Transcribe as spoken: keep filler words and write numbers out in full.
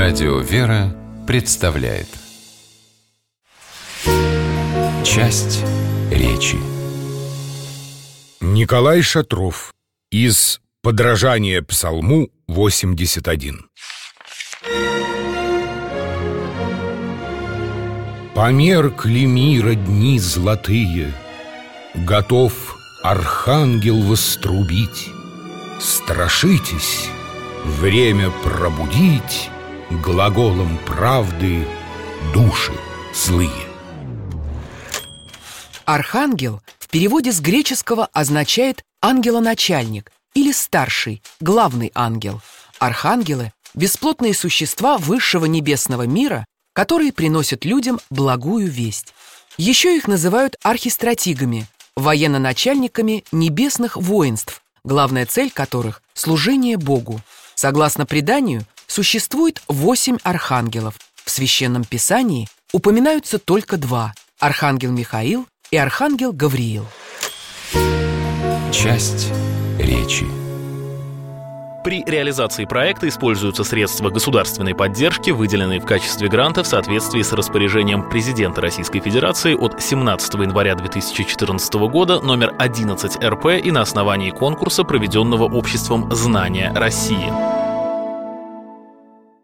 Радио «Вера» представляет часть речи. Николай Шатров из «Подражания Псалму восемьдесят один». Померкли мира дни золотые, готов архангел вострубить. Страшитесь, время пробудить глаголом правды души злые. Архангел в переводе с греческого означает ангелоначальник или старший, главный ангел. Архангелы – бесплотные существа высшего небесного мира, которые приносят людям благую весть. Еще их называют архистратигами, военно-начальниками небесных воинств, главная цель которых – служение Богу. Согласно преданию, существует восемь архангелов. В Священном Писании упоминаются только два – архангел Михаил и архангел Гавриил. Часть речи. При реализации проекта используются средства государственной поддержки, выделенные в качестве гранта в соответствии с распоряжением президента Российской Федерации от семнадцатого января две тысячи четырнадцатого года номер одиннадцать эр пэ и на основании конкурса, проведенного обществом «Знания России».